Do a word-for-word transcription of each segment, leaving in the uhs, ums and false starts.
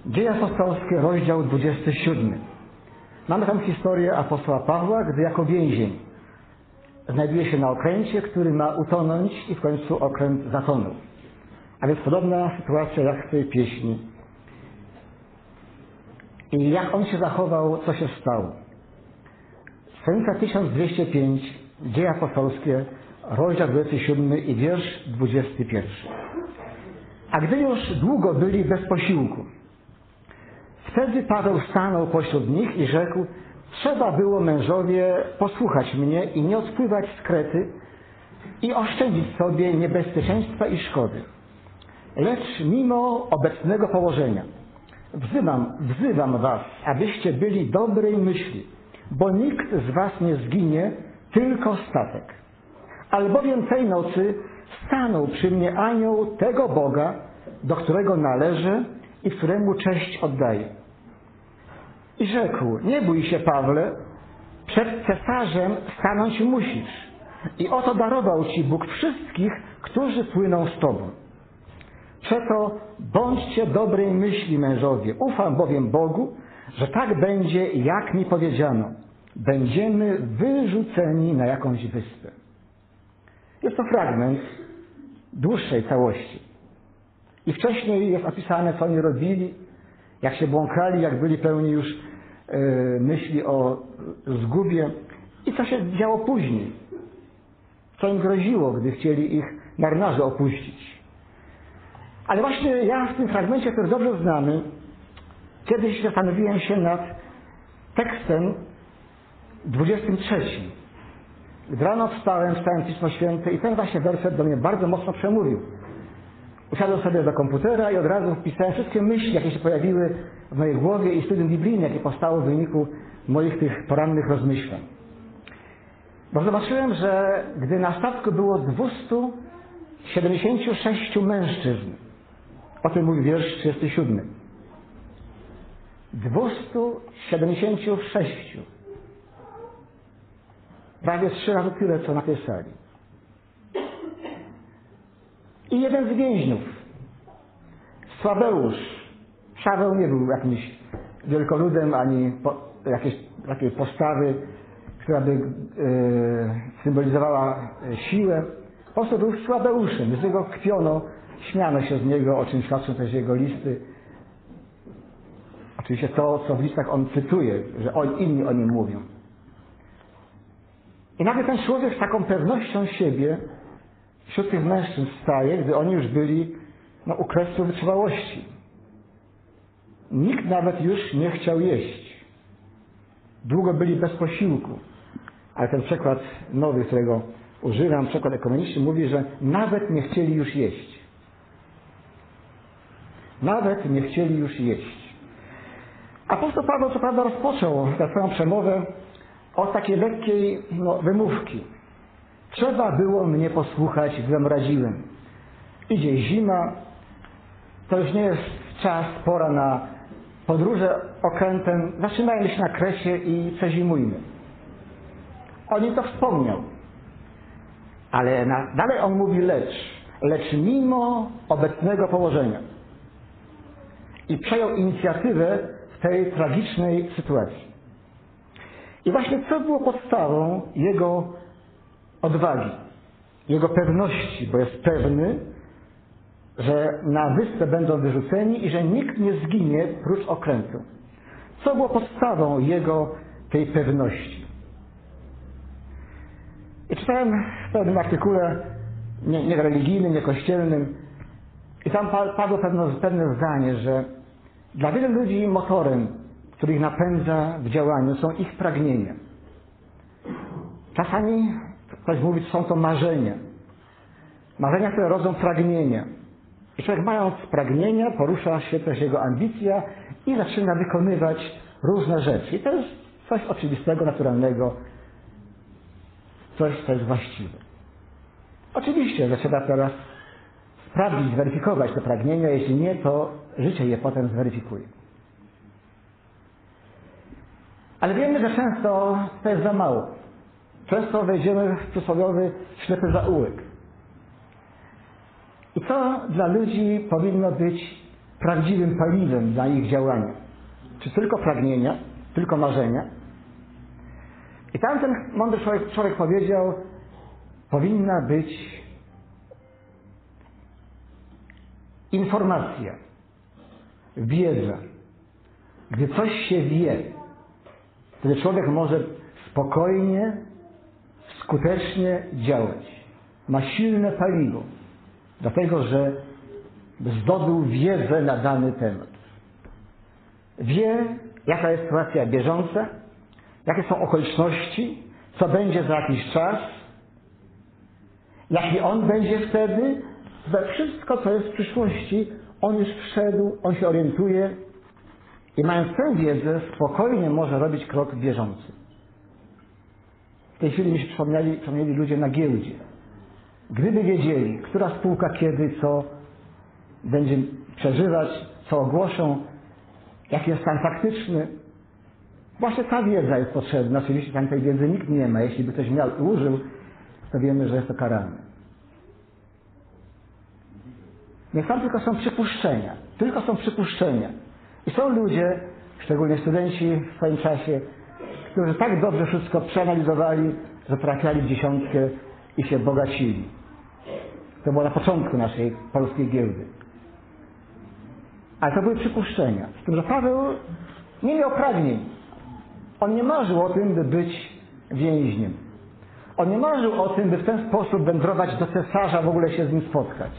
Dzieje apostolskie, rozdział dwudziesty siódmy. Mamy tam historię apostoła Pawła, gdy jako więzień znajduje się na okręcie, który ma utonąć i w końcu okręt zatonął. A więc podobna sytuacja jak w tej pieśni. I jak on się zachował, co się stało. Stranica tysiąc dwieście pięć, Dzieje apostolskie, rozdział dwudziesty siódmy i wiersz dwudziesty pierwszy. A gdy już długo byli bez posiłku, wtedy Paweł stanął pośród nich i rzekł: trzeba było, mężowie, posłuchać mnie i nie odpływać z Krety i oszczędzić sobie niebezpieczeństwa i szkody. Lecz mimo obecnego położenia wzywam, wzywam was, abyście byli dobrej myśli, bo nikt z was nie zginie, tylko statek. Albowiem tej nocy stanął przy mnie anioł tego Boga, do którego należę i któremu cześć oddaję. I rzekł: nie bój się, Pawle, przed cesarzem stanąć musisz. I oto darował ci Bóg wszystkich, którzy płyną z tobą. Przeto bądźcie dobrej myśli, mężowie. Ufam bowiem Bogu, że tak będzie, jak mi powiedziano. Będziemy wyrzuceni na jakąś wyspę. Jest to fragment dłuższej całości. I wcześniej jest opisane, co oni robili, jak się błąkali, jak byli pełni już yy, myśli o zgubie i co się działo później. Co im groziło, gdy chcieli ich marynarze opuścić. Ale właśnie ja w tym fragmencie, który dobrze znamy, kiedyś zastanowiłem się nad tekstem dwudziestym trzecim. Gdy rano wstałem, czytałem Pismo Święte i ten właśnie werset do mnie bardzo mocno przemówił. Usiadłem sobie do komputera i od razu wpisałem wszystkie myśli, jakie się pojawiły w mojej głowie i studium biblijne, jakie powstało w wyniku moich tych porannych rozmyślań. Bo zobaczyłem, że gdy na statku było dwieście siedemdziesiąt sześć mężczyzn, o tym mówi wiersz trzydziesty siódmy. dwieście siedemdziesiąt sześć. Prawie trzy razy tyle, co na tej sali. I jeden z więźniów, Sławeusz. Szaweł nie był jakimś wielkoludem, ani po, jakiejś takiej postawy, która by e, symbolizowała siłę. Po prostu był Sławeuszem. Z niego kpiono, śmiano się z niego, o czym świadczą też jego listy. Oczywiście to, co w listach on cytuje, że on, inni o nim mówią. I nagle ten człowiek z taką pewnością siebie wśród tych mężczyzn staje, gdy oni już byli no, u kresu wytrzymałości. Nikt nawet już nie chciał jeść. Długo byli bez posiłku. Ale ten przekład nowy, którego używam, przekład ekumeniczny, mówi, że nawet nie chcieli już jeść. Nawet nie chcieli już jeść. Apostoł Paweł co prawda rozpoczął tę swoją przemowę od takiej lekkiej no, wymówki. Trzeba było mnie posłuchać, gdym radziłem. Idzie zima, to już nie jest czas, pora na podróże okrętem. Zatrzymajmy się na Krecie i przezimujmy. On im to wspomniał. Ale na, dalej on mówi lecz. Lecz mimo obecnego położenia. I przejął inicjatywę w tej tragicznej sytuacji. I właśnie co było podstawą jego odwagi, jego pewności, bo jest pewny, że na wyspę będą wyrzuceni i że nikt nie zginie prócz okrętu. Co było podstawą jego tej pewności? I czytałem w pewnym artykule, nie, nie religijnym, nie kościelnym, i tam padło pewne, pewne zdanie, że dla wielu ludzi motorem, który ich napędza w działaniu, są ich pragnienia. Czasami ktoś mówi, że są to marzenia. Marzenia, które rodzą pragnienia. I człowiek, mając pragnienia, porusza się też jego ambicja i zaczyna wykonywać różne rzeczy. I to jest coś oczywistego, naturalnego, coś, co jest właściwe. Oczywiście, że trzeba teraz sprawdzić, zweryfikować te pragnienia. Jeśli nie, to życie je potem zweryfikuje. Ale wiemy, że często to jest za mało. Często wejdziemy w przysłowiowy ślepy zaułek. I co dla ludzi powinno być prawdziwym paliwem dla ich działania. Czy tylko pragnienia, tylko marzenia? I tamten mądry człowiek, człowiek powiedział, powinna być informacja, wiedza. Gdy coś się wie, wtedy człowiek może spokojnie, skutecznie działać. Ma silne paliwo, dlatego że zdobył wiedzę na dany temat. Wie, jaka jest sytuacja bieżąca, jakie są okoliczności, co będzie za jakiś czas, jaki on będzie wtedy. We wszystko, co jest w przyszłości, on już wszedł, on się orientuje i mając tę wiedzę, spokojnie może robić krok bieżący. W tej chwili mi się przypomnieli, przypomnieli ludzie na giełdzie. Gdyby wiedzieli, która spółka kiedy, co będzie przeżywać, co ogłoszą, jaki jest stan faktyczny, właśnie ta wiedza jest potrzebna. Oczywiście tam tej wiedzy nikt nie ma. Jeśli by ktoś miał i użył, to wiemy, że jest to karane. Niech tam tylko są przypuszczenia. Tylko są przypuszczenia. I są ludzie, szczególnie studenci w swoim czasie, którzy tak dobrze wszystko przeanalizowali, że trafiali w dziesiątkę i się bogacili. To było na początku naszej polskiej giełdy. Ale to były przypuszczenia. Z tym, że Paweł nie miał pragnień. On nie marzył o tym, by być więźniem. On nie marzył o tym, by w ten sposób wędrować do cesarza, w ogóle się z nim spotkać.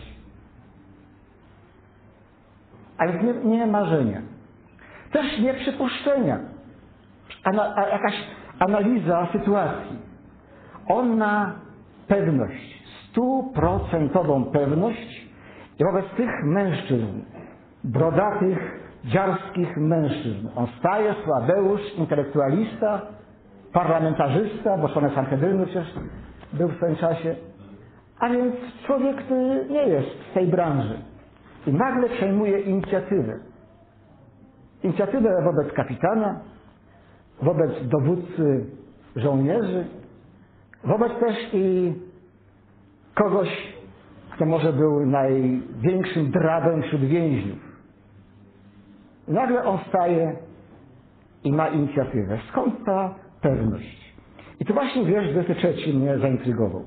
Ale nie, nie marzenia. Też nie przypuszczenia. Ana, a jakaś analiza sytuacji. On ma pewność, stuprocentową pewność i wobec tych mężczyzn, brodatych, dziarskich mężczyzn. On staje, słabeusz, intelektualista, parlamentarzysta, bo członek Sanhedrynu przecież był w swoim czasie, a więc człowiek, który nie jest z tej branży. I nagle przejmuje inicjatywę. Inicjatywę wobec kapitana, wobec dowódcy żołnierzy, wobec też i kogoś, kto może był największym drabem wśród więźniów. I nagle on staje i ma inicjatywę. Skąd ta pewność? I tu właśnie wiersz dwudziesty trzeci mnie zaintrygował.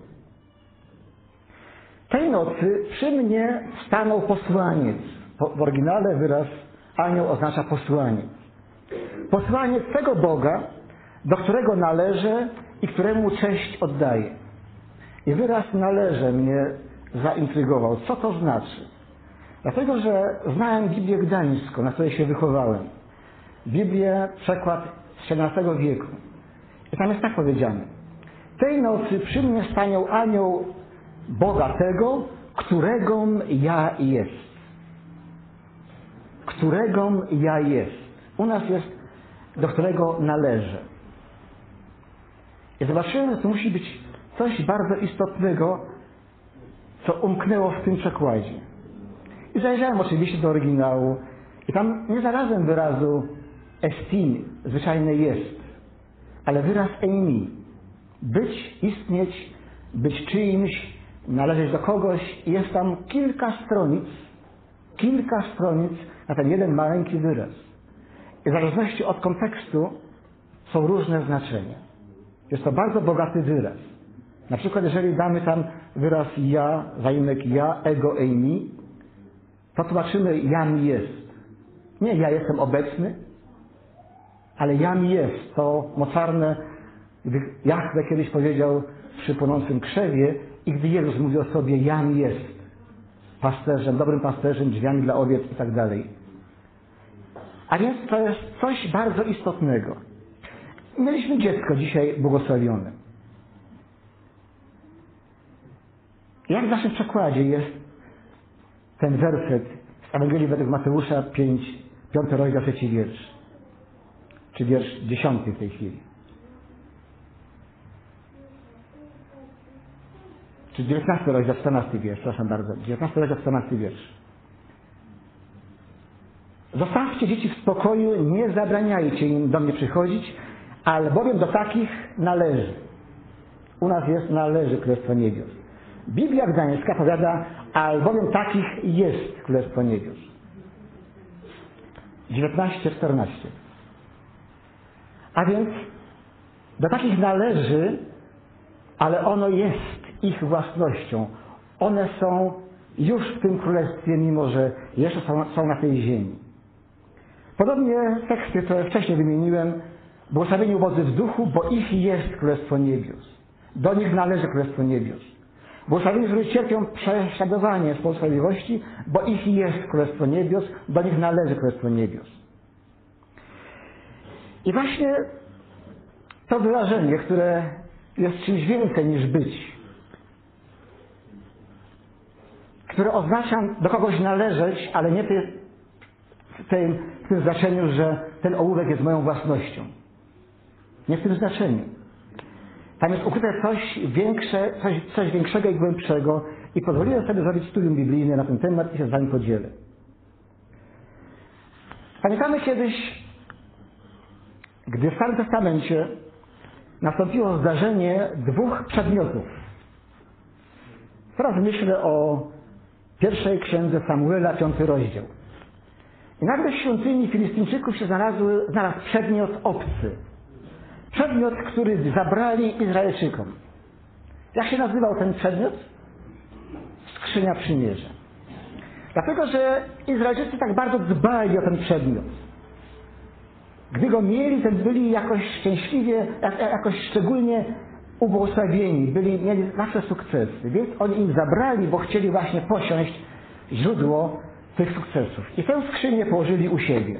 Tej nocy przy mnie stanął posłaniec. W oryginale wyraz anioł oznacza posłaniec. Posłaniec tego Boga, do którego należę i któremu cześć oddaję. I wyraz należę mnie zaintrygował. Co to znaczy? Dlatego, że znałem Biblię Gdańską, na której się wychowałem. Biblię, przekład z siedemnastego wieku. I tam jest tak powiedziane. Tej nocy przy mnie stanął anioł Boga tego, któregom ja jest. Któregom ja jest. U nas jest, do którego należę. I zobaczyłem, że to musi być coś bardzo istotnego, co umknęło w tym przekładzie. I zajrzałem oczywiście do oryginału i tam nie znalazłem wyrazu estin, zwyczajne jest, ale wyraz eimi. Być, istnieć, być czyimś, należeć do kogoś i jest tam kilka stronic, kilka stronic na ten jeden maleńki wyraz. I w zależności od kontekstu są różne znaczenia. Jest to bardzo bogaty wyraz. Na przykład jeżeli damy tam wyraz ja, zaimek ja, ego, eimi, to tłumaczymy jam jest. Nie ja jestem obecny, ale jam jest. To mocarne, gdy Jahwe kiedyś powiedział przy płonącym krzewie i gdy Jezus mówi o sobie jam jest. Pasterzem, dobrym pasterzem, drzwiami dla owiec i tak dalej. A więc to jest coś bardzo istotnego. Mieliśmy dziecko dzisiaj błogosławione. Jak w naszym przekładzie jest ten werset z Ewangelii według Mateusza piąty, piąty rozdział, trzeci wiersz. Czy wiersz dziesiąty w tej chwili. Czy dziewiętnasty rozdział, czternasty wiersz, proszę bardzo. dziewiętnasty rozdział, czternasty wiersz. Zostawcie dzieci w spokoju, nie zabraniajcie im do mnie przychodzić, albowiem do takich należy. U nas jest należy Królestwo Niebios. Biblia Gdańska powiada, albowiem takich jest Królestwo Niebios. dziewiętnaście czternaście. A więc do takich należy, ale ono jest ich własnością. One są już w tym królestwie, mimo że jeszcze są, są na tej ziemi. Podobnie teksty, które wcześniej wymieniłem, błogosławieni ubodzy w duchu, bo ich jest Królestwo Niebios. Do nich należy Królestwo Niebios. Błogosławieni, którzy cierpią prześladowanie z powodu sprawiedliwości, bo ich jest Królestwo Niebios, do nich należy Królestwo Niebios. I właśnie to wyrażenie, które jest czymś więcej niż być, które oznacza do kogoś należeć, ale nie w tym, w tym znaczeniu, że ten ołówek jest moją własnością. Nie w tym znaczeniu. Tam jest ukryte coś większe, coś, coś większego i głębszego i pozwoliłem sobie zrobić studium biblijne na ten temat i się z wami podzielę. Pamiętamy kiedyś, gdy w Starym Testamencie nastąpiło zdarzenie dwóch przedmiotów. Teraz myślę o pierwszej księdze Samuela, piąty rozdział. I nagle w świątyni Filistyńczyków się znalazły, znalazł przedmiot obcy. Przedmiot, który zabrali Izraelczykom. Jak się nazywał ten przedmiot? Skrzynia Przymierza. Dlatego, że Izraelczycy tak bardzo dbali o ten przedmiot. Gdy go mieli, to byli jakoś szczęśliwie, jakoś szczególnie ubłogosławieni, byli, mieli zawsze sukcesy. Więc oni im zabrali, bo chcieli właśnie posiąść źródło tych sukcesów. I tę skrzynię położyli u siebie.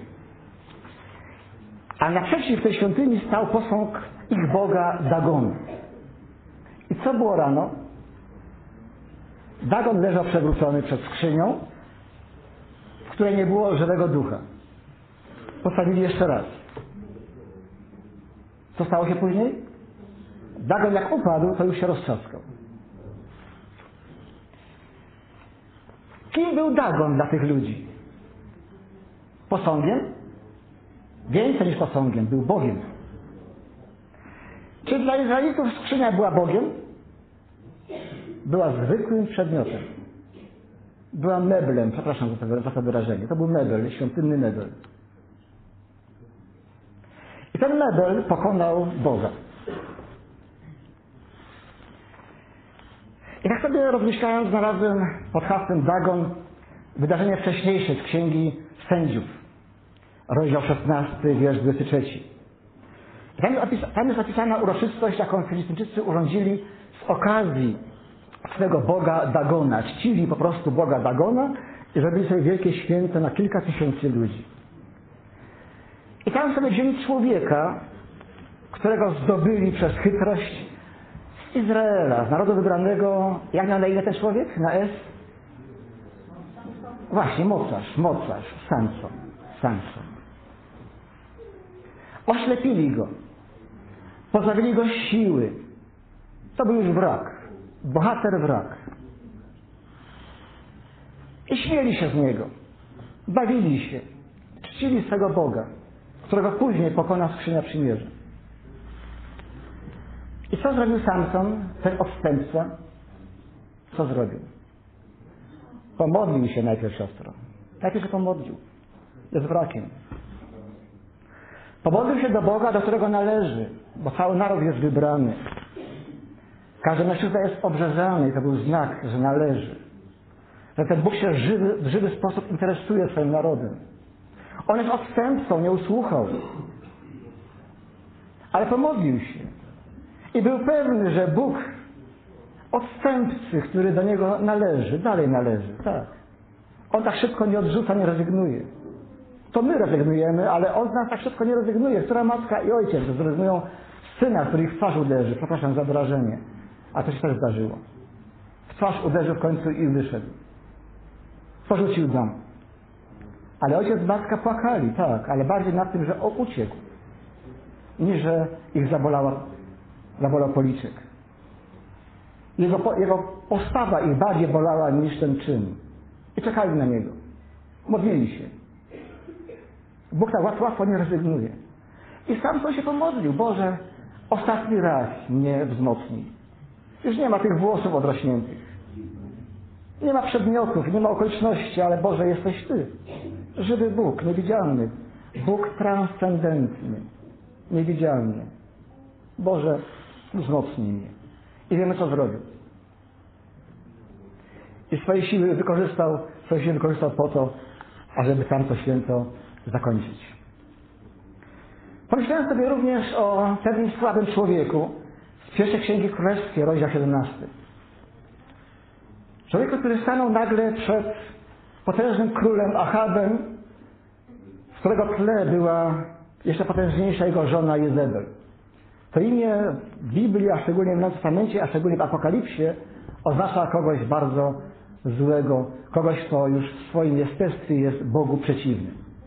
A naprzeciw tej świątyni stał posąg ich Boga Dagonu. I co było rano? Dagon leżał przewrócony przed skrzynią, w której nie było żywego ducha. Postawili jeszcze raz. Co stało się później? Dagon jak upadł, to już się roztrzaskał. Kim był Dagon dla tych ludzi? Posągiem? Więcej niż posągiem, był Bogiem. Czy dla Izraelitów skrzynia była Bogiem? Była zwykłym przedmiotem. Była meblem, przepraszam za to, za to wyrażenie. To był mebel, świątynny mebel. I ten mebel pokonał Boga. I tak sobie rozmyślając, znalazłem pod hasłem Dagon wydarzenie wcześniejsze z Księgi Sędziów. Rozdział szesnasty, wiersz dwudziesty trzeci. Tam jest, opis, tam jest opisana uroczystość, jaką Filistyńczycy urządzili z okazji swego Boga Dagona. Czcili po prostu Boga Dagona i zrobili sobie wielkie święto na kilka tysięcy ludzi. I tam sobie wzięli człowieka, którego zdobyli przez chytrość z Izraela, z narodu wybranego. Jak miał na ile ten człowiek? Na S? Właśnie, mocarz, mocarz, Samson, Samson. Oślepili go. Pozbawili go siły. To był już wrak. Bohater wrak. I śmieli się z niego. Bawili się. Czcili swego Boga, którego później pokona skrzynia przymierza. I co zrobił Samson, ten odstępca? Co zrobił? Pomodlił się najpierw, siostro. Najpierw się pomodlił. Jest wrakiem. Pomodlił się do Boga, do którego należy, bo cały naród jest wybrany. Każdy mężczyzna jest obrzezany i to był znak, że należy. Że ten Bóg się żywy, w żywy sposób interesuje swoim narodem. On jest odstępcą, nie usłuchał. Ale pomodlił się. I był pewny, że Bóg odstępcy, który do Niego należy, dalej należy. Tak. On tak szybko nie odrzuca, nie rezygnuje. To my rezygnujemy, ale On z nas tak szybko nie rezygnuje. Która matka i ojciec zrezygnują z syna, który ich w twarz uderzy. Przepraszam za wyrażenie. A to się też zdarzyło. W twarz uderzył w końcu i wyszedł. Porzucił dom. Ale ojciec i matka płakali, tak, ale bardziej nad tym, że on uciekł, niż że ich zabolała, zabolał policzek. Jego, jego postawa ich bardziej bolała niż ten czyn. I czekali na niego. Modlili się. Bóg tak łatwo, łatwo nie rezygnuje. I Samson się pomodlił. Boże, ostatni raz mnie wzmocnij. Już nie ma tych włosów odrośniętych. Nie ma przedmiotów, nie ma okoliczności, ale Boże, jesteś Ty. Żywy Bóg, niewidzialny. Bóg transcendentny, niewidzialny. Boże, wzmocnij mnie. I wiemy, co zrobił. I swoje siły wykorzystał, swoje siły wykorzystał po to, ażeby tamto święto zakończyć. Pomyślałem sobie również o pewnym słabym człowieku z pierwszej Księgi Królewskiej, rozdział siedemnasty. Człowieku, który stanął nagle przed potężnym królem Achabem, z którego tle była jeszcze potężniejsza jego żona Jezebel. To imię w Biblii, a szczególnie w Nowym Testamencie, a szczególnie w Apokalipsie, oznacza kogoś bardzo złego, kogoś, kto już w swoim jestestwie jest Bogu przeciwny.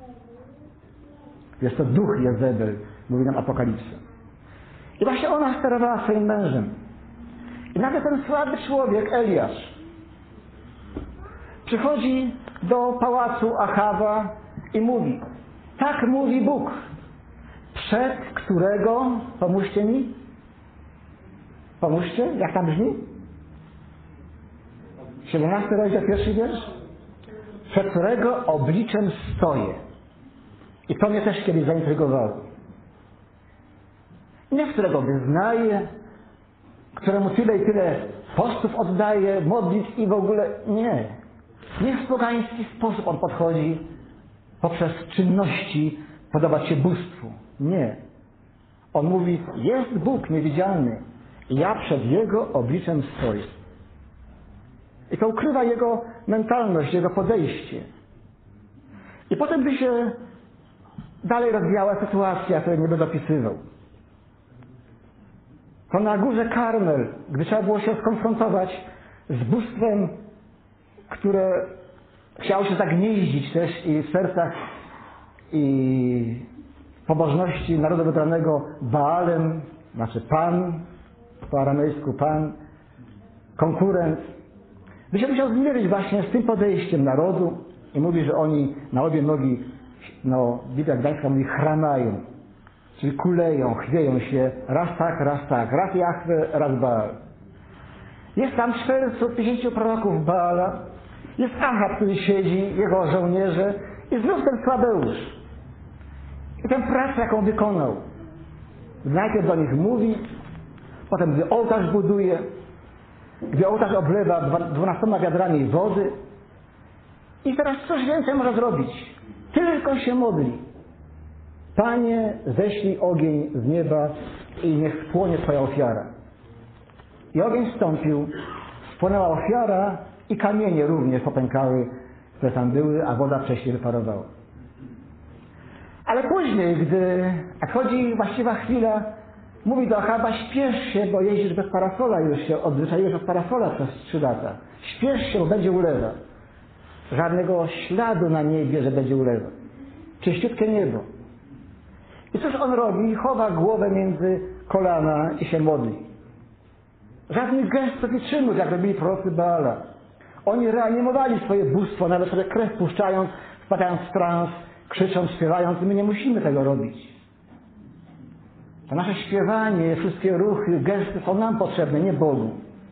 Jest to duch Jezebel, mówi nam Apokalipsa. I właśnie ona sterowała swoim mężem. I nagle ten słaby człowiek, Eliasz, przychodzi do pałacu Achaba i mówi: tak mówi Bóg, przed którego, pomóżcie mi, pomóżcie, jak tam brzmi? siedemnasty rozdział, pierwszy wiersz. Przed którego obliczem stoję. I to mnie też kiedyś zaintrygowało. Nie w którego wyznaję, któremu tyle i tyle postów oddaję, modlitw i w ogóle nie. Nie w pogański sposób on podchodzi poprzez czynności podobać się bóstwu. Nie. On mówi: jest Bóg niewidzialny i ja przed Jego obliczem stoję. I to ukrywa jego mentalność, jego podejście. I potem by się dalej rozwijała sytuacja, której nie będę opisywał. To na górze Karmel, gdy trzeba było się skonfrontować z bóstwem, które chciało się zagnieździć też i w sercach i pobożności narodu wybranego Baalem, znaczy Pan, po aramejsku Pan, konkurent, by się musiał zmierzyć właśnie z tym podejściem narodu i mówi, że oni na obie nogi, no Biblia Gdańska mówi, chramają, czyli kuleją, chwieją się, raz tak, raz tak, raz Jahwe, raz Baal. Jest tam czterystu pięćdziesięciu proroków Baala, jest Achab, który siedzi, jego żołnierze i znów ten Słabeusz. I tę pracę, jaką wykonał, najpierw do nich mówi, potem gdy ołtarz buduje, gdy ołtarz oblewa dwunastoma wiadrami wody. I teraz coś więcej może zrobić. Tylko się modli. Panie, ześlij ogień z nieba i niech spłonie Twoja ofiara. I ogień wstąpił, spłonęła ofiara i kamienie również popękały, które tam były, a woda wcześniej wyparowała. Ale później, gdy nadchodzi właściwa chwila, mówi do Achaba: śpiesz się, bo jeździsz bez parasola, już się odzwyczaiłeś od parasola przez trzy lata. Śpiesz się, bo będzie ulewa. Żadnego śladu na niebie, że będzie ulewa. Czyściutkie niebo. I cóż on robi? Chowa głowę między kolana i się modli. Żadnych gestów i czynów, jak robili prorocy Baala. Oni reanimowali swoje bóstwo, nawet sobie krew puszczając, wpadając w trans, krzycząc, śpiewając. My nie musimy tego robić. To nasze śpiewanie, wszystkie ruchy, gesty są nam potrzebne, nie Bogu.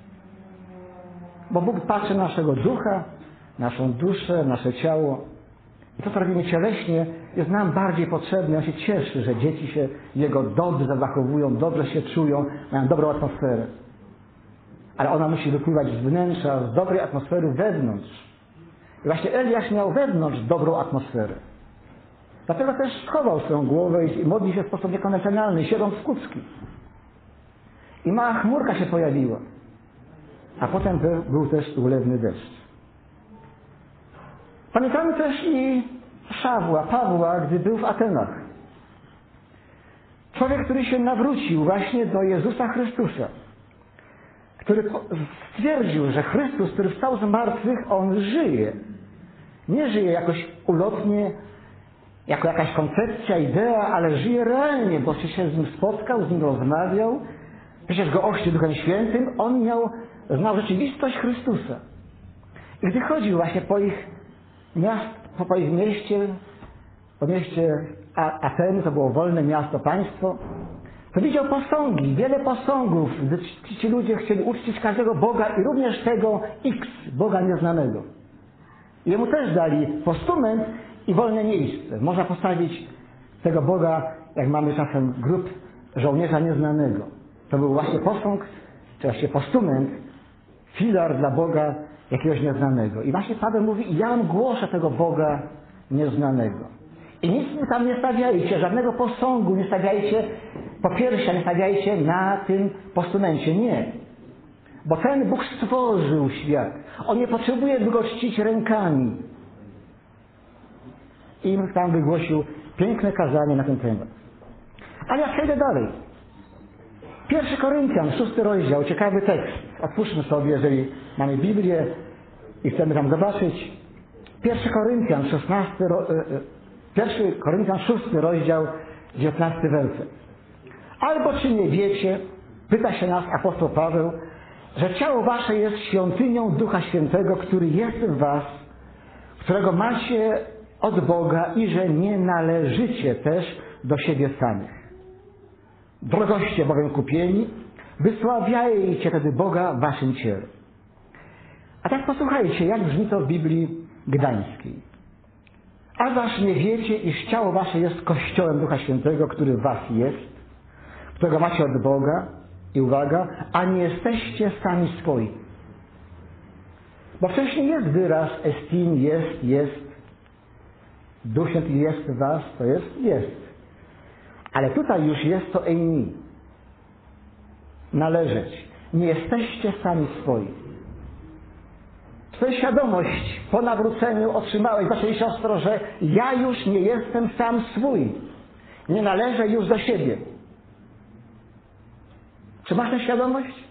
Bo Bóg patrzy na naszego ducha, naszą duszę, nasze ciało. I to, co robimy cieleśnie, jest nam bardziej potrzebne. On się cieszy, że dzieci się Jego dobrze zachowują, dobrze się czują, mają dobrą atmosferę. Ale ona musi wypływać z wnętrza, z dobrej atmosfery wewnątrz. I właśnie Eliasz miał wewnątrz dobrą atmosferę. Dlatego też schował swoją głowę i modli się w sposób niekonwencjonalny, siedząc w kucki. I mała chmurka się pojawiła. A potem był też ulewny deszcz. Pamiętamy też i Szawła, Pawła, gdy był w Atenach. Człowiek, który się nawrócił właśnie do Jezusa Chrystusa. Który stwierdził, że Chrystus, który wstał z martwych, On żyje. Nie żyje jakoś ulotnie, jako jakaś koncepcja, idea, ale żyje realnie, bo się z Nim spotkał, z Nim rozmawiał, przecież Go ochrzcił Duchem Świętym, On miał, znał rzeczywistość Chrystusa. I gdy chodził właśnie po ich miast, po, po ich mieście, po mieście Ateny, to było wolne miasto, państwo, to widział posągi, wiele posągów, gdy ci, ci ludzie chcieli uczcić każdego Boga i również tego X, Boga nieznanego. I jemu też dali postument i wolne miejsce. Można postawić tego Boga, jak mamy czasem grób żołnierza nieznanego. To był właśnie posąg, czy właśnie postument, filar dla Boga jakiegoś nieznanego. I właśnie Paweł mówi, ja wam głoszę tego Boga nieznanego. I nic mu tam nie stawiajcie, żadnego posągu nie stawiajcie, popiersia nie stawiajcie na tym postumencie. Nie. Bo ten Bóg stworzył świat. On nie potrzebuje, by go czcić rękami. I tam wygłosił piękne kazanie na ten temat. Ale ja przejdę dalej. Pierwszy Koryntian, szósty rozdział, ciekawy tekst. Otwórzmy sobie, jeżeli mamy Biblię i chcemy tam zobaczyć. Pierwszy Koryntian, szesnasty, pierwszy Koryntian, szósty rozdział, dziewiętnasty werset. Albo czy nie wiecie, pyta się nas apostoł Paweł, że ciało wasze jest świątynią Ducha Świętego, który jest w was, którego macie od Boga i że nie należycie też do siebie samych. Drogoście bowiem kupieni, wysławiajcie tedy Boga w waszym ciele. A tak posłuchajcie, jak brzmi to w Biblii Gdańskiej. A wasz nie wiecie, iż ciało wasze jest Kościołem Ducha Świętego, który w was jest, którego macie od Boga, i uwaga, a nie jesteście sami swoi. Bo wcześniej jest wyraz estim, jest, jest. Duch Święty jest w was, to jest, jest. Ale tutaj już jest to eini. Należeć. Nie jesteście sami swoi. To jest świadomość po nawróceniu otrzymałeś, bracie i siostro, że ja już nie jestem sam swój. Nie należę już do siebie. Czy masz tę świadomość?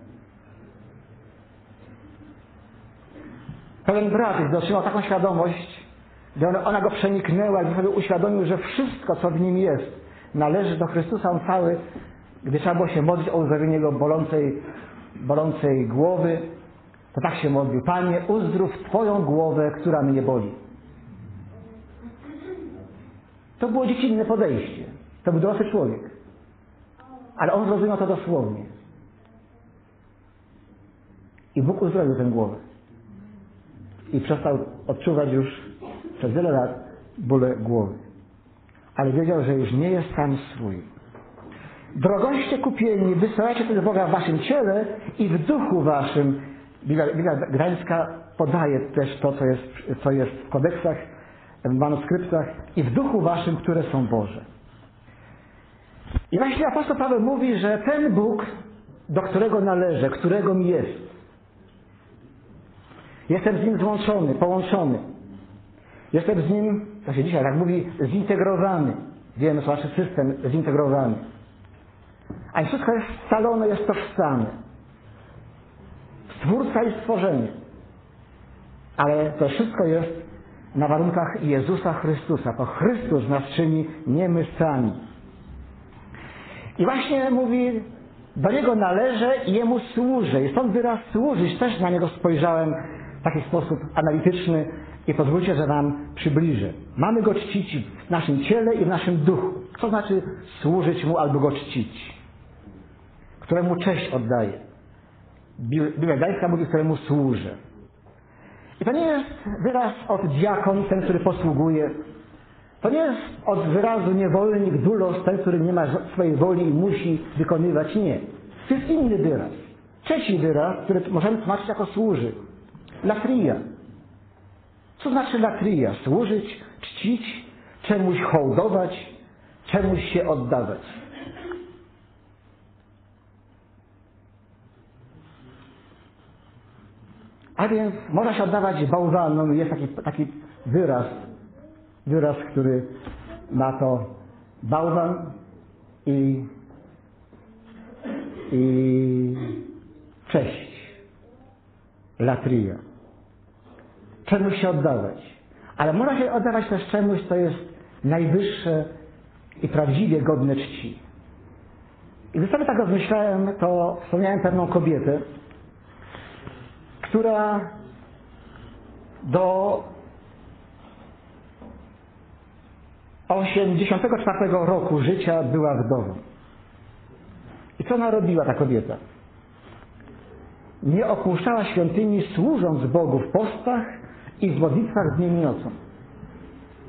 Pewien brat otrzymał taką świadomość, że ona, ona go przeniknęła i sobie uświadomił, że wszystko, co w nim jest, należy do Chrystusa. On cały, gdy trzeba było się modlić o uzdrowienie jego bolącej, bolącej głowy, to tak się modlił. Panie, uzdrów Twoją głowę, która mnie boli. To było dziecinne podejście. To był dorosły człowiek. Ale on zrozumiał to dosłownie. I Bóg uzdrowił tę głowę. I przestał odczuwać już przez wiele lat bóle głowy. Ale wiedział, że już nie jest sam swój. Drogoście kupieni, wysyłajcie tedy Boga w waszym ciele i w duchu waszym. Biblia, Biblia Gdańska podaje też to, co jest, co jest w kodeksach, w manuskryptach i w duchu waszym, które są Boże. I właśnie apostoł Paweł mówi, że ten Bóg, do którego należę, którego mi jest, jestem z Nim złączony, połączony. Jestem z Nim, to się dzisiaj tak mówi, zintegrowany. Wiemy, to nasz system zintegrowany. A wszystko jest scalone, jest tożsame. Stwórca i stworzenie. Ale to wszystko jest na warunkach Jezusa Chrystusa. To Chrystus nas czyni, nie my sami. I właśnie mówi, do Niego należę i Jemu służę. I stąd wyraz służyć, też na Niego spojrzałem w taki sposób analityczny i pozwólcie, że Wam przybliżę. Mamy Go czcić w naszym ciele i w naszym duchu. Co znaczy służyć Mu albo Go czcić? Któremu cześć oddaję. Biblia Gdańska mówi, któremu służę. I to nie jest wyraz od diakon, ten, który posługuje. To nie jest od wyrazu niewolnik, dulos, ten, który nie ma swojej woli i musi wykonywać. Nie. To jest inny wyraz. Trzeci wyraz, który możemy tłumaczyć jako służy. Latria. Co znaczy latria? Służyć, czcić, czemuś hołdować, czemuś się oddawać. A więc można się oddawać bałwanom. Jest taki, taki wyraz, wyraz, który ma to bałwan i, i cześć. Latria. Czemuś się oddawać. Ale można się oddawać też czemuś, co jest najwyższe i prawdziwie godne czci. I gdy sobie tak rozmyślałem, to wspomniałem pewną kobietę, która do osiemdziesiątego czwartego roku życia była wdową. I co ona robiła, ta kobieta? Nie opuszczała świątyni, służąc Bogu w postach i w modlitwach dniem i nocą.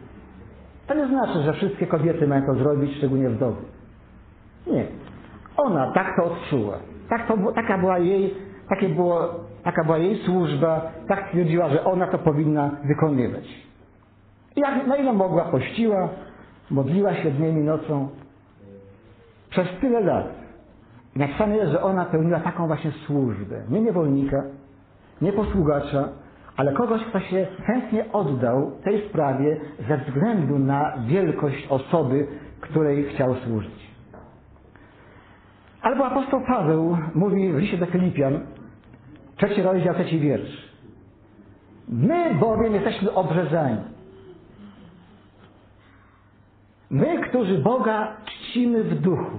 To nie znaczy, że wszystkie kobiety mają to zrobić, szczególnie wdowy. Nie. Ona tak to odczuła. Tak to, taka, była jej, takie było, taka była jej służba, tak stwierdziła, że ona to powinna wykonywać. I jak na ile mogła, pościła, modliła się dniem i nocą. Przez tyle lat. I napisane jest, że ona pełniła taką właśnie służbę. Nie niewolnika, nie posługacza, ale kogoś, kto się chętnie oddał tej sprawie ze względu na wielkość osoby, której chciał służyć. Albo apostoł Paweł mówi w liście do Filipian, trzeci rozdział, trzeci wiersz. My bowiem jesteśmy obrzezani. My, którzy Boga czcimy w duchu.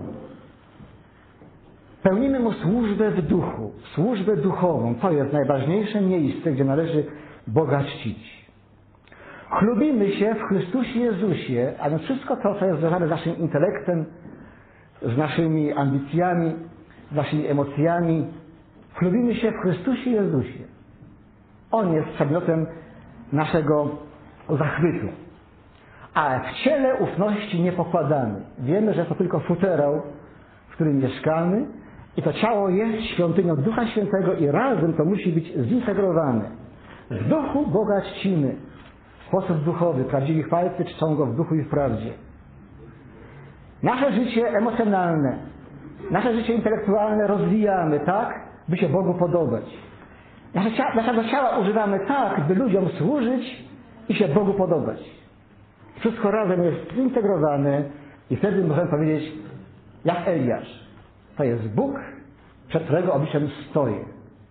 Pełnimy Mu służbę w duchu, służbę duchową. To jest najważniejsze miejsce, gdzie należy Boga czcić. Chlubimy się w Chrystusie Jezusie, a więc wszystko to, co jest związane z naszym intelektem, z naszymi ambicjami, z naszymi emocjami. Chlubimy się w Chrystusie Jezusie. On jest przedmiotem naszego zachwytu. A w ciele ufności nie pokładamy. Wiemy, że to tylko futerał, w którym mieszkamy, i to ciało jest świątynią Ducha Świętego i razem to musi być zintegrowane. W duchu Boga czcimy w sposób duchowy. Prawdziwi chwalcy czczą Go w duchu i w prawdzie. Nasze życie emocjonalne, nasze życie intelektualne rozwijamy tak, by się Bogu podobać. Nasze cia naszego ciała używamy tak, by ludziom służyć i się Bogu podobać. Wszystko razem jest zintegrowane i wtedy możemy powiedzieć, jak Eliasz. To jest Bóg, przed którego obliczem stoję.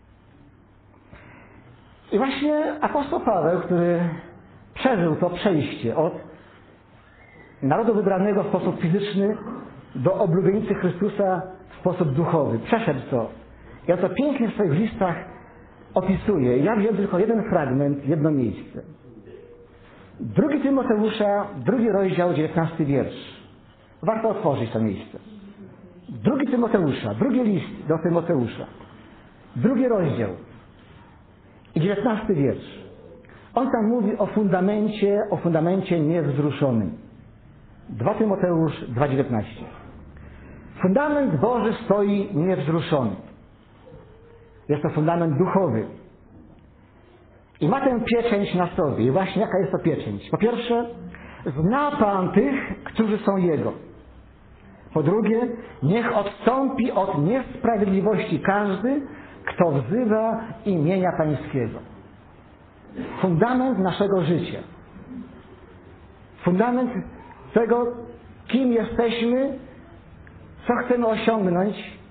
I właśnie apostoł Paweł, który przeżył to przejście od narodu wybranego w sposób fizyczny do oblubienicy Chrystusa w sposób duchowy. Przeszedł to. I on to pięknie w swoich listach opisuje. Ja wziąłem tylko jeden fragment, jedno miejsce. Drugi Tymoteusza, drugi rozdział, dziewiętnasty wiersz. Warto otworzyć to miejsce. Drugi Tymoteusza, drugi list do Tymoteusza. Drugi rozdział i dziewiętnasty wiersz. On tam mówi o fundamencie, o fundamencie niewzruszonym. drugi Tymoteusz dwa dziewiętnaście. Fundament Boży stoi niewzruszony. Jest to fundament duchowy. I ma tę pieczęć na sobie. I właśnie jaka jest to pieczęć? Po pierwsze, zna Pan tych, którzy są Jego. Po drugie, niech odstąpi od niesprawiedliwości każdy, kto wzywa imienia Pańskiego. Fundament naszego życia. Fundament tego, kim jesteśmy, co chcemy osiągnąć.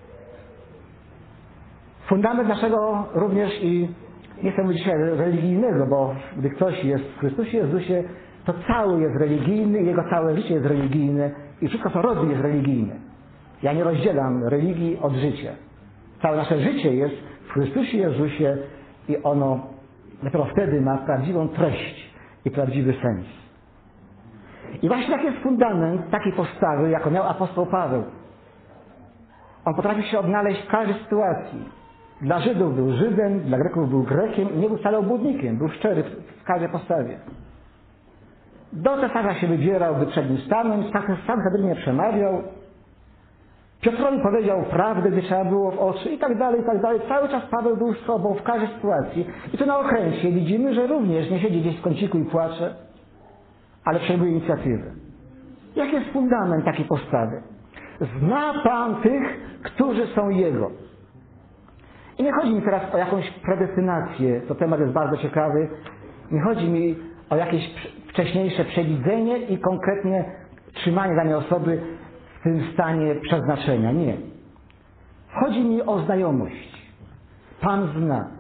Fundament naszego również i, nie chcę mówić dzisiaj religijnego, bo gdy ktoś jest w Chrystusie Jezusie, to cały jest religijny i jego całe życie jest religijne i wszystko, co robi, jest religijne. Ja nie rozdzielam religii od życia. Całe nasze życie jest w Chrystusie Jezusie i ono dopiero wtedy ma prawdziwą treść i prawdziwy sens. I właśnie taki jest fundament takiej postawy, jaką miał apostoł Paweł. On potrafił się odnaleźć w każdej sytuacji. Dla Żydów był Żydem, dla Greków był Grekiem i nie był wcale obłudnikiem. Był szczery w każdej postawie. Do cesarza się wybierał, by przed nim stanąć, sam nie przemawiał. Piotrowi powiedział prawdę, gdy trzeba było w oczy i tak dalej, i tak dalej. Cały czas Paweł był z sobą w każdej sytuacji. I tu na okręcie widzimy, że również nie siedzi gdzieś w kąciku i płacze, ale przejmuje inicjatywę. Jaki jest fundament takiej postawy? Zna Pan tych, którzy są Jego. I nie chodzi mi teraz o jakąś predestynację, to temat jest bardzo ciekawy. Nie chodzi mi o jakieś wcześniejsze przewidzenie i konkretnie trzymanie danej osoby w tym stanie przeznaczenia. Nie. Chodzi mi o znajomość. Pan zna.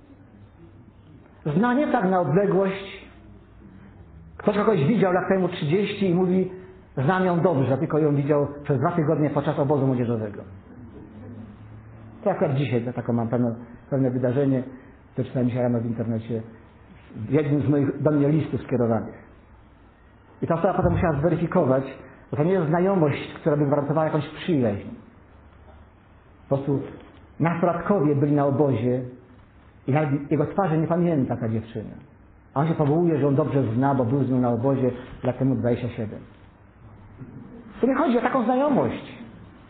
Zna nie tak na odległość. Ktoś kogoś widział lat temu trzydzieści i mówi, znam ją dobrze, tylko ją widział przez dwa tygodnie podczas obozu młodzieżowego. To akurat dzisiaj to taką mam pewne, pewne wydarzenie, to czytałem dzisiaj rano w internecie, w jednym z moich do mnie listów skierowanych. I ta osoba potem musiała zweryfikować, że to nie jest znajomość, która by gwarantowała jakąś przyjaźń. Po prostu nastolatkowie byli na obozie i nawet jego twarzy nie pamięta ta dziewczyna. A on się powołuje, że on dobrze zna, bo był z nią na obozie lat temu dwadzieścia siedem. Tu nie chodzi o taką znajomość.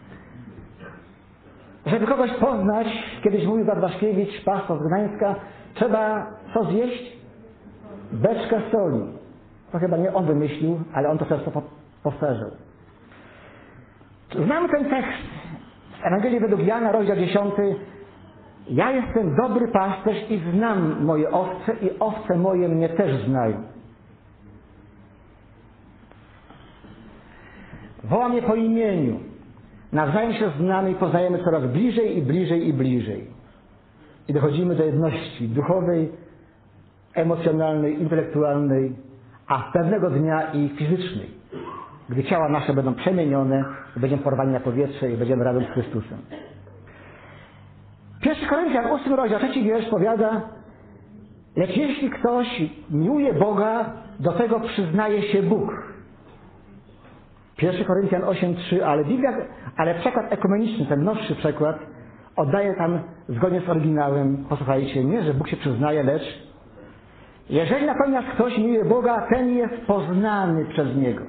Żeby kogoś poznać, kiedyś mówił brat Waszkiewicz, pastor z Gdańska, trzeba co zjeść? Beczkę soli. To chyba nie on wymyślił, ale on to często powtarzał. Znamy ten tekst z Ewangelii według Jana, rozdział dziesiąty. Ja jestem dobry pasterz i znam moje owce i owce moje mnie też znają. Woła mnie po imieniu. Nawzajem się znamy i poznajemy coraz bliżej i bliżej i bliżej. I dochodzimy do jedności duchowej, emocjonalnej, intelektualnej, a pewnego dnia i fizycznej. Gdy ciała nasze będą przemienione, będziemy porwani na powietrze i będziemy razem z Chrystusem. Pierwszy Koryntian, ósmy rozdział, trzeci wiersz powiada: lecz jeśli ktoś miłuje Boga, do tego przyznaje się Bóg. Pierwszy Koryntian osiem, trzy, ale Biblia, ale przekład ekumeniczny, ten nowszy przekład, oddaje tam zgodnie z oryginałem, posłuchajcie, nie, że Bóg się przyznaje, lecz jeżeli natomiast ktoś miłuje Boga, ten jest poznany przez Niego.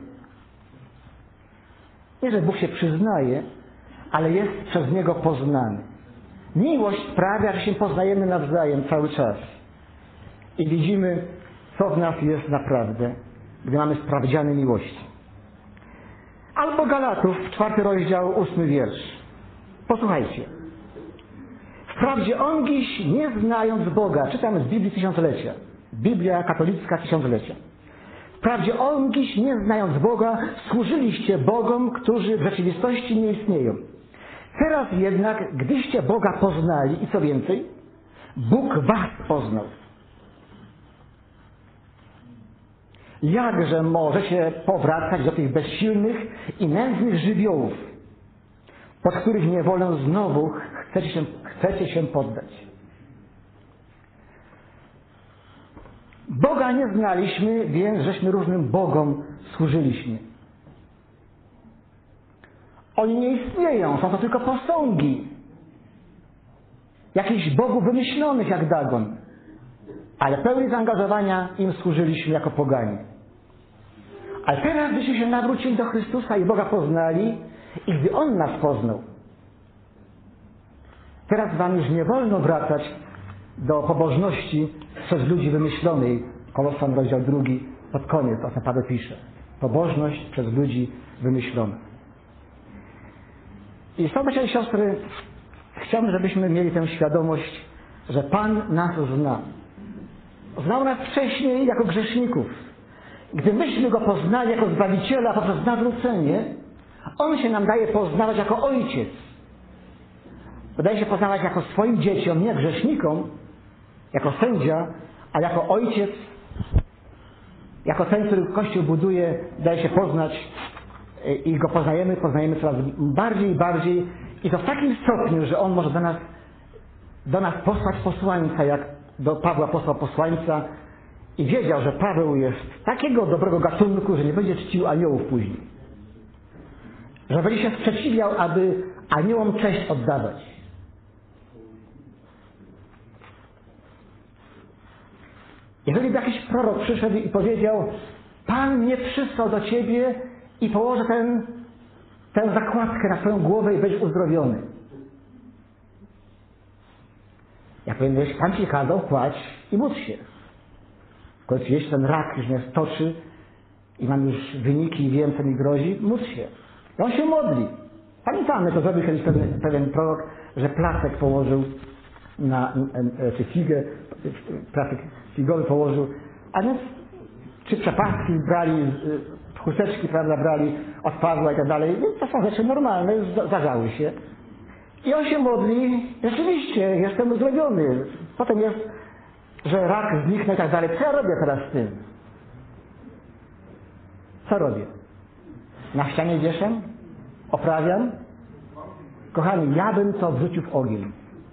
Nie, że Bóg się przyznaje, ale jest przez Niego poznany. Miłość sprawia, że się poznajemy nawzajem cały czas. I widzimy, co w nas jest naprawdę, gdy mamy sprawdziane miłości. Albo Galatów, czwarty rozdział, ósmy wiersz. Posłuchajcie. Wprawdzie ongiś, nie znając Boga, czytam z Biblii Tysiąclecia. Biblia katolicka Tysiąclecia. Wprawdzie ongiś, nie znając Boga, służyliście Bogom, którzy w rzeczywistości nie istnieją. Teraz jednak, gdyście Boga poznali i co więcej, Bóg was poznał. Jakże możecie powracać do tych bezsilnych i nędznych żywiołów, pod których niewolę znowu chcecie się, chcecie się poddać? Boga nie znaliśmy, więc żeśmy różnym bogom służyliśmy. Oni nie istnieją, są to tylko posągi jakichś bogów wymyślonych jak Dagon. Ale pełni zaangażowania im służyliśmy jako poganie. Ale teraz, gdyśmy się nawrócili do Chrystusa i Boga poznali, i gdy On nas poznał, teraz wam już nie wolno wracać do pobożności przez ludzi wymyślonej. Kolosan, rozdział drugi, pod koniec, o co Paweł pisze. Pobożność przez ludzi wymyślona. I stąd, bracia i siostry, chciałbym, żebyśmy mieli tę świadomość, że Pan nas zna. Znał nas wcześniej jako grzeszników. Gdy myśmy Go poznali jako Zbawiciela poprzez nawrócenie, On się nam daje poznawać jako Ojciec. Daje się poznawać jako swoim dzieciom, nie grzesznikom, jako sędzia, a jako Ojciec, jako ten, który Kościół buduje, daje się poznać i Go poznajemy, poznajemy coraz bardziej i bardziej i to w takim stopniu, że On może do nas, do nas posłać posłańca, jak do Pawła posłał posłańca i wiedział, że Paweł jest takiego dobrego gatunku, że nie będzie czcił aniołów później. Że będzie się sprzeciwiał, aby aniołom cześć oddawać. Jeżeli jakiś prorok przyszedł i powiedział: Pan mnie przysłał do Ciebie i położę ten, tę zakładkę na Twoją głowę i będziesz uzdrowiony. Jak powinieneś, Pan Ci kazał, płać i módl się. W końcu jeśli ten rak już mnie stoczy i mam już wyniki i wiem, co mi grozi, módl się. I on się modli. Pamiętamy, to zrobił kiedyś pewien, pewien prorok, że placek położył na, czy figę, placek figowy położył, a więc czy przepastki brali, chusteczki, prawda, brali od Pawła i tak dalej, więc to są rzeczy normalne, zdarzały się. I on się modli, rzeczywiście, jestem uzdrowiony. Potem jest, że rak zniknął i tak dalej. Co ja robię teraz z tym? Co robię? Na ścianie wieszam? Oprawiam? Kochani, ja bym to wrzucił w ogień.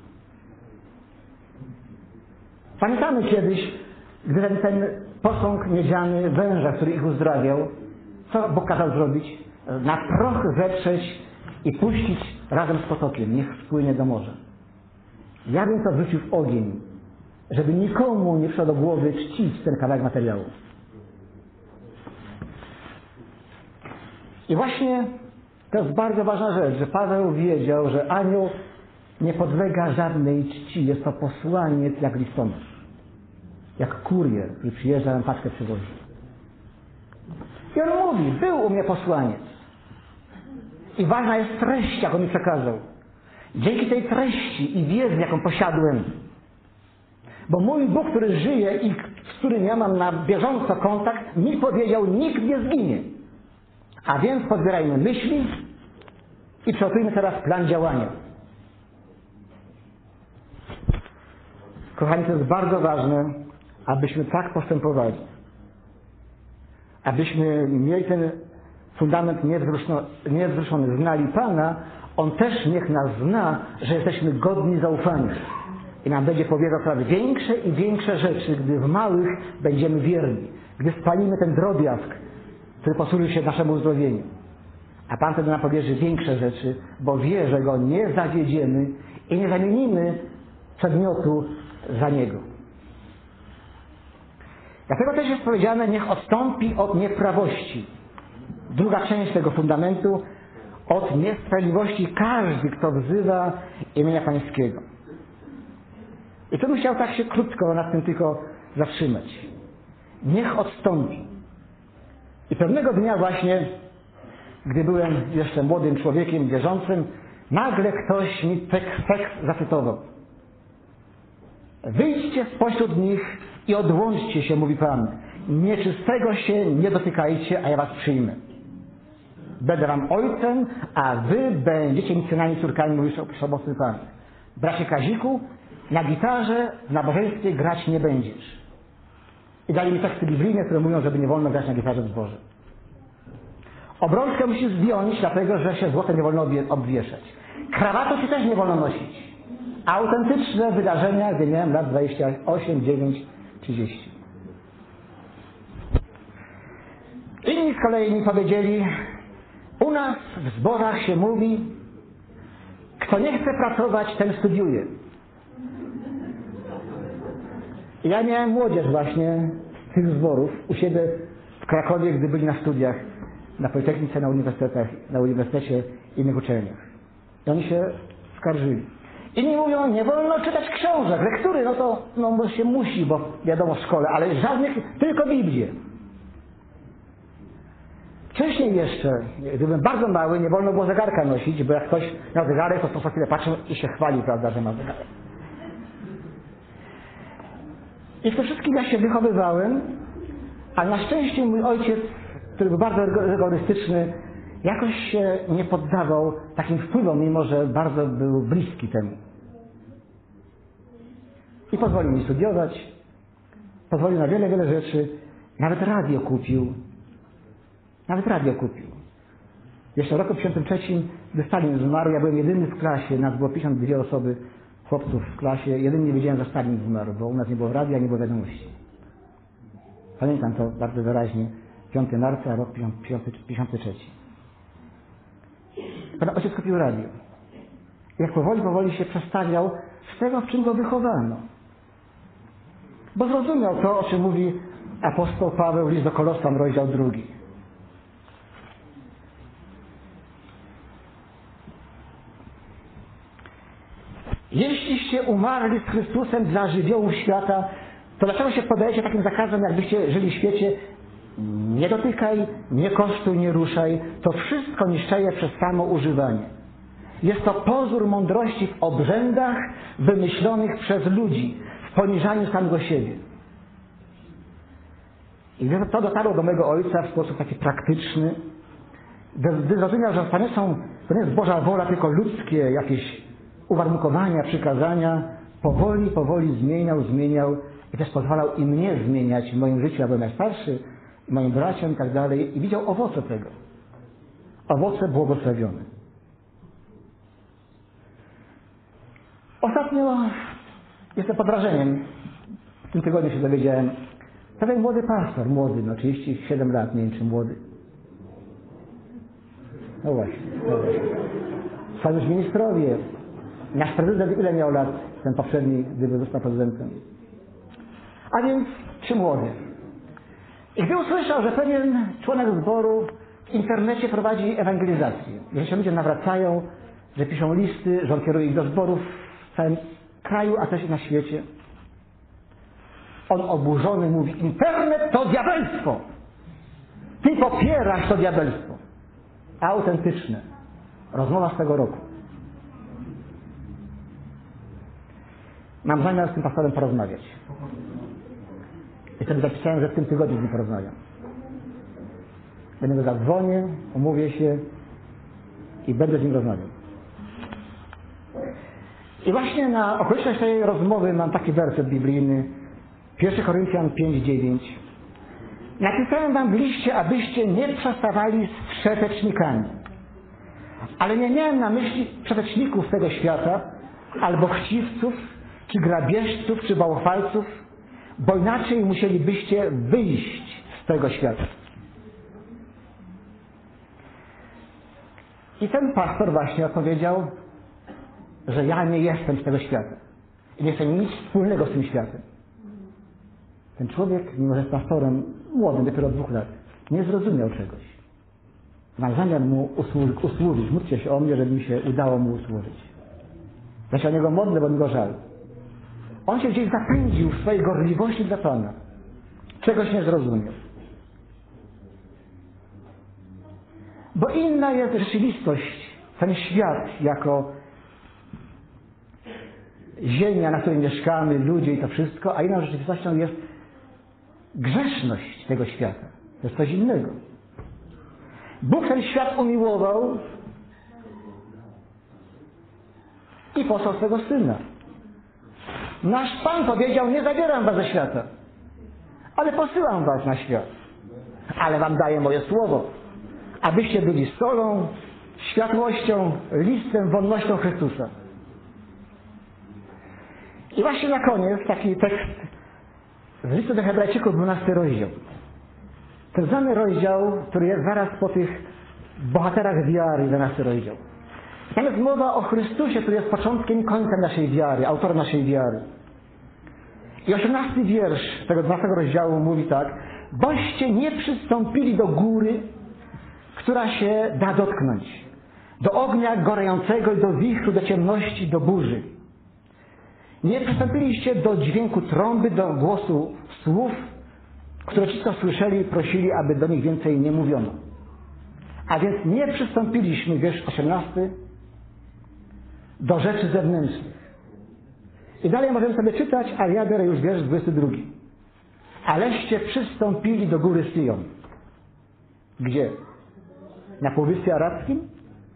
Pamiętamy kiedyś, gdy ten, ten posąg miedziany węża, który ich uzdrawiał, co Bóg kazał zrobić? Na proch zetrzeć i puścić razem z potokiem. Niech spłynie do morza. Ja bym to wrzucił w ogień. żeby nikomu nie przyszło do głowy czcić ten kawałek materiału. I właśnie to jest bardzo ważna rzecz, że Paweł wiedział, że anioł nie podlega żadnej czci. Jest to posłaniec jak listonosz, jak kurier, który przyjeżdża, nam paczkę przywozi. I on mówi, był u mnie posłaniec. I ważna jest treść, jaką mi przekazał. Dzięki tej treści i wiedzy, jaką posiadłem, bo mój Bóg, który żyje i z którym ja mam na bieżąco kontakt, mi powiedział, nikt nie zginie. A więc podbierajmy myśli i przygotujmy teraz plan działania. Kochani, to jest bardzo ważne, abyśmy tak postępowali. Abyśmy mieli ten fundament niewzruszony, niewzruszony, znali Pana, On też niech nas zna, że jesteśmy godni zaufania. I nam będzie powierzał coraz większe i większe rzeczy, gdy w małych będziemy wierni. Gdy spalimy ten drobiazg, który posłuży się naszemu uzdrowieniu. A Pan wtedy nam powierzy większe rzeczy, bo wie, że Go nie zawiedziemy i nie zamienimy przedmiotu za Niego. Dlatego też jest powiedziane, niech odstąpi od nieprawości. Druga część tego fundamentu, od niesprawiedliwości każdy, kto wzywa imienia Pańskiego. I tu bym chciał tak się krótko nad tym tylko zatrzymać. Niech odstąpi. I pewnego dnia właśnie, gdy byłem jeszcze młodym człowiekiem wierzącym, nagle ktoś mi tekst, tekst zacytował. Wyjdźcie spośród nich i odłączcie się, mówi Pan. Nieczystego się nie dotykajcie, a ja was przyjmę. Będę wam ojcem, a wy będziecie mi synami, córkami, mówi wszechmocny Pan. Bracie Kaziku, na gitarze w nabożeństwie grać nie będziesz. I dali mi teksty biblijne, które mówią, żeby nie wolno grać na gitarze w zborze. Obrączkę musisz zdjąć, dlatego że się złotem nie wolno obwieszać. Krawatu się też nie wolno nosić. Autentyczne wydarzenia, gdy miałem lat dwadzieścia osiem, dziewięć, trzydzieści. Inni z kolei mi powiedzieli, u nas w zborach się mówi, kto nie chce pracować, ten studiuje. I ja miałem młodzież właśnie z tych zborów u siebie w Krakowie, gdy byli na studiach na Politechnice, na uniwersytetach, na uniwersytecie i innych uczelniach. I oni się skarżyli. Inni mówią, nie wolno czytać książek, lektury, no to no, się musi, bo wiadomo w szkole, ale żadnych, tylko Biblię. Wcześniej jeszcze, gdy byłem bardzo mały, nie wolno było zegarka nosić, bo jak ktoś miał zegarek, to co chwilę patrzył i się chwalił, prawda, że ma zegarek. I w tym wszystkim ja się wychowywałem, a na szczęście mój ojciec, który był bardzo rygorystyczny, jakoś się nie poddawał takim wpływom, mimo że bardzo był bliski temu. I pozwolił mi studiować, pozwolił na wiele, wiele rzeczy, nawet radio kupił. Nawet radio kupił. Jeszcze w roku tysiąc dziewięćset pięćdziesiątym trzecim, gdy Stalin zmarł, ja byłem jedyny w klasie, nas było pięćdziesiąt dwie osoby, chłopców w klasie, jedynie nie wiedziałem, że Stalin zmarł, bo u nas nie było radia, nie było wiadomości. Pamiętam to bardzo wyraźnie, piątego marca, rok tysiąc dziewięćset pięćdziesiąty trzeci. Pan ojciec kupił radio. I jak powoli, powoli się przestawiał z tego, w czym go wychowano. Bo zrozumiał to, o czym mówi apostoł Paweł, list do Kolosan, rozdział drugi. Jeśliście umarli z Chrystusem dla żywiołów świata, to dlaczego się podajecie takim zakazom, jakbyście żyli w świecie? Nie dotykaj, nie kosztuj, nie ruszaj. To wszystko niszczeje przez samo używanie. Jest to pozór mądrości w obrzędach wymyślonych przez ludzi, w poniżaniu samego siebie. I gdy to dotarło do mego ojca w sposób taki praktyczny, gdy zrozumiał, że to nie są, to nie jest Boża wola, tylko ludzkie jakieś uwarunkowania, przykazania, powoli, powoli zmieniał, zmieniał i też pozwalał i mnie zmieniać w moim życiu. Ja byłem najstarszy, moim braciom i tak dalej i widział owoce tego. Owoce błogosławione. Ostatnio jestem pod wrażeniem. W tym tygodniu się dowiedziałem. Pewien młody pastor, młody, no trzydzieści siedem lat, nie wiem czy młody. No właśnie. No właśnie. Są już ministrowie. Nasz prezydent ile miał lat, ten poprzedni, gdyby został prezydentem? A więc czy młody. I gdy usłyszał, że pewien członek zboru w internecie prowadzi ewangelizację, że się ludzie nawracają, że piszą listy, że on kieruje ich do zborów w całym kraju, a też i na świecie, on oburzony mówi: internet to diabelstwo! Ty popierasz to diabelstwo. Autentyczne. Rozmowa z tego roku. Mam zamiar z tym pastorem porozmawiać. I wtedy zapisałem, że w tym tygodniu z nim porozmawiam. Będę go zadzwonię, umówię się i będę z nim rozmawiał. I właśnie na okoliczność tej rozmowy mam taki werset biblijny, pierwszy Koryntian pięć dziewięć. Napisałem wam w liście, abyście nie przestawali z wszetecznikami. Ale nie miałem na myśli wszeteczników tego świata, albo chciwców, czy grabieżców, czy bałwochwalców, bo inaczej musielibyście wyjść z tego świata. I ten pastor właśnie odpowiedział, że ja nie jestem z tego świata. I nie chcę nic wspólnego z tym światem. Ten człowiek, mimo że jest pastorem młodym, dopiero od dwóch lat, nie zrozumiał czegoś. Mam zamiar mu usłu- usłużyć. Módlcie się o mnie, żeby mi się udało mu usłużyć. Ja się o niego modlę, bo mi go żal. On się gdzieś zapędził w swojej gorliwości dla Pana. Czegoś nie zrozumiał. Bo inna jest rzeczywistość, ten świat jako ziemia, na której mieszkamy, ludzie i to wszystko, a inną rzeczywistością jest grzeszność tego świata. To jest coś innego. Bóg ten świat umiłował i posłał swego Syna. Nasz Pan powiedział: nie zabieram was ze świata, ale posyłam was na świat. Ale wam daję moje słowo, abyście byli solą, światłością, listem, wolnością Chrystusa. I właśnie na koniec taki tekst z listu do Hebrajczyków, dwunasty rozdział. Ten znany rozdział, który jest zaraz po tych bohaterach wiary, jedenasty rozdział. Tam jest mowa o Chrystusie, który jest początkiem i końcem naszej wiary, autorem naszej wiary. I osiemnasty wiersz tego dwunastego rozdziału mówi tak: boście nie przystąpili do góry, która się da dotknąć, do ognia gorącego i do wichru, do ciemności, do burzy. Nie przystąpiliście do dźwięku trąby, do głosu słów, które ci, co słyszeli, prosili, aby do nich więcej nie mówiono. A więc nie przystąpiliśmy, wiersz osiemnasty, do rzeczy zewnętrznych. I dalej możemy sobie czytać, a ja biorę już wiersz dwudziesty drugi. Aleście przystąpili do góry Syjon. Gdzie? Na Półwyspie Arabskim?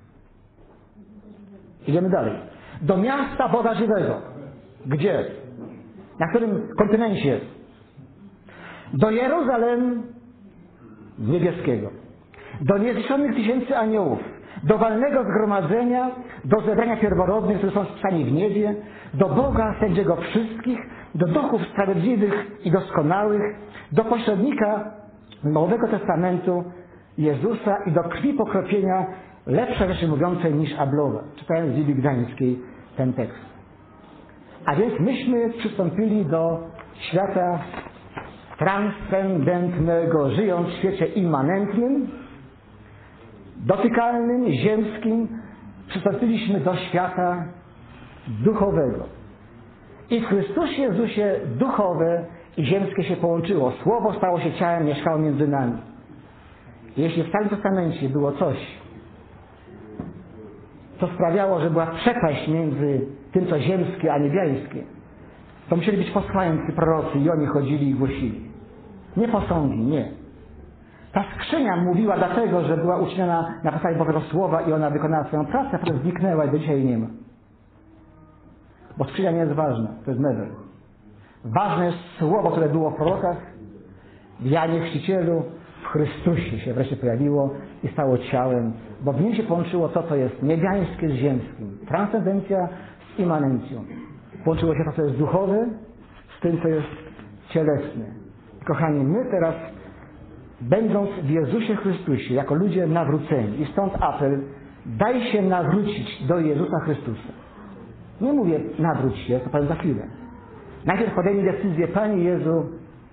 Idziemy dalej. Do miasta Boga Żywego. Gdzie? Na którym kontynencie? Do Jeruzalem niebieskiego. Do niezliczonych tysięcy aniołów. Do walnego zgromadzenia, do zebrania pierworodnych, które są spisani w niebie, do Boga sędziego wszystkich, do duchów sprawiedliwych i doskonałych, do pośrednika Nowego Testamentu Jezusa i do krwi pokropienia lepsze rzeczy mówiącej niż Ablowa. Czytając z Biblii Gdańskiej ten tekst. A więc myśmy przystąpili do świata transcendentnego, żyjąc w świecie immanentnym, dotykalnym, ziemskim, przystąpiliśmy do świata duchowego. I w Chrystusie Jezusie duchowe i ziemskie się połączyło. Słowo stało się ciałem, mieszkało między nami. Jeśli w Starym Testamencie było coś, co sprawiało, że była przepaść między tym, co ziemskie, a niebiańskie, to musieli być posłańcy, prorocy i oni chodzili i głosili. Nie posągi, nie. Ta skrzynia mówiła dlatego, że była uczyniona na podstawie Bożego Słowa i ona wykonała swoją pracę, a potem zniknęła i do dzisiaj jej nie ma. Bo skrzynia nie jest ważna, to jest medal. Ważne jest Słowo, które było w prorokach, w Janie Chrzcicielu, w Chrystusie się wreszcie pojawiło i stało ciałem, bo w nim się połączyło to, co jest niebiańskie z ziemskim. Transcendencja z immanencją. Połączyło się to, co jest duchowe, z tym, co jest cielesne. Kochani, my teraz, będąc w Jezusie Chrystusie, jako ludzie nawróceni, i stąd apel, daj się nawrócić do Jezusa Chrystusa. Nie mówię nawróć się, to powiem za chwilę. Najpierw podejmij decyzję, Panie Jezu,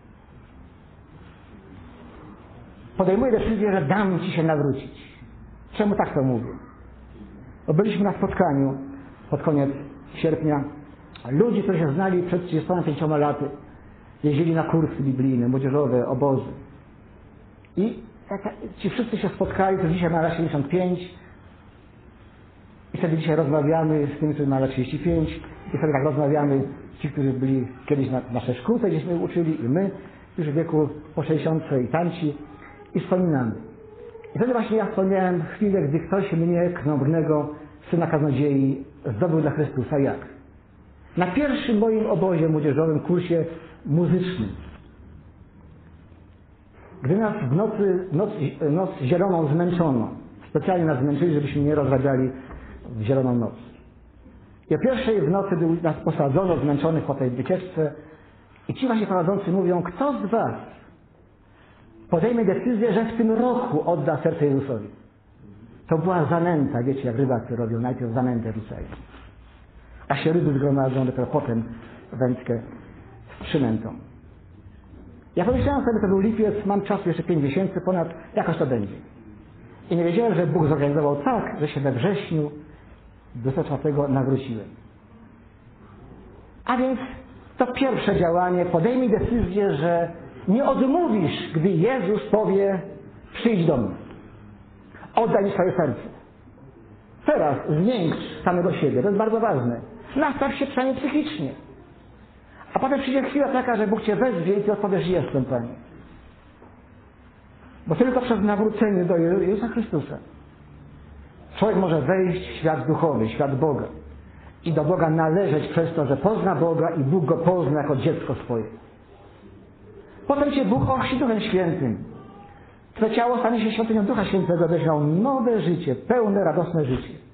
podejmuję decyzję, że dam Ci się nawrócić. Czemu tak to mówię? Bo byliśmy na spotkaniu pod koniec sierpnia. Ludzi, którzy się znali przed trzydziestoma pięcioma laty, jeździli na kursy biblijne, młodzieżowe, obozy. I tak, ci wszyscy się spotkali, to dzisiaj ma lat siedemdziesiąt pięć. I wtedy dzisiaj rozmawiamy z tymi, którzy ma lat trzydzieści pięć. I wtedy tak rozmawiamy, ci, którzy byli kiedyś na naszej szkółce, gdzieśmy uczyli, i my, już w wieku po sześćdziesiątce i tamci. I wspominamy. I wtedy właśnie ja wspomniałem chwilę, gdy ktoś mnie, krnąbrnego syna kaznodziei, zdobył dla Chrystusa. Jak? Na pierwszym moim obozie młodzieżowym, kursie muzycznym. Gdy nas w nocy, noc, noc zieloną zmęczono. Specjalnie nas zmęczyli, żebyśmy nie rozrabiali w zieloną noc. I o pierwszej w nocy był, nas posadzono zmęczonych po tej wycieczce i ci właśnie prowadzący mówią, kto z was podejmie decyzję, że w tym roku odda serce Jezusowi. To była zanęta, wiecie, jak rybacy robią, najpierw zanętę rzucają. A się ryby zgromadzą, dopiero potem wędkę z przynętą. Ja pomyślałem sobie, to był lipiec, mam czasu jeszcze pięć miesięcy ponad, jakoś to będzie. I nie wiedziałem, że Bóg zorganizował tak, że się we wrześniu dwudziestego czwartego nawróciłem. A więc to pierwsze działanie, podejmij decyzję, że nie odmówisz, gdy Jezus powie, przyjdź do mnie. Oddaj mi swoje serce. Teraz zwiększ samego siebie, to jest bardzo ważne. Nastaw się przynajmniej psychicznie. A potem przyjdzie chwila taka, że Bóg Cię wezwie i Ty odpowiesz, jestem, Panie. Bo tylko przez nawrócenie do Jezusa Chrystusa człowiek może wejść w świat duchowy, świat Boga. I do Boga należeć przez to, że pozna Boga i Bóg go pozna jako dziecko swoje. Potem Cię Bóg ochrzci Duchem Świętym. Twoje ciało stanie się świątynią Ducha Świętego, będziesz miał nowe życie, pełne, radosne życie.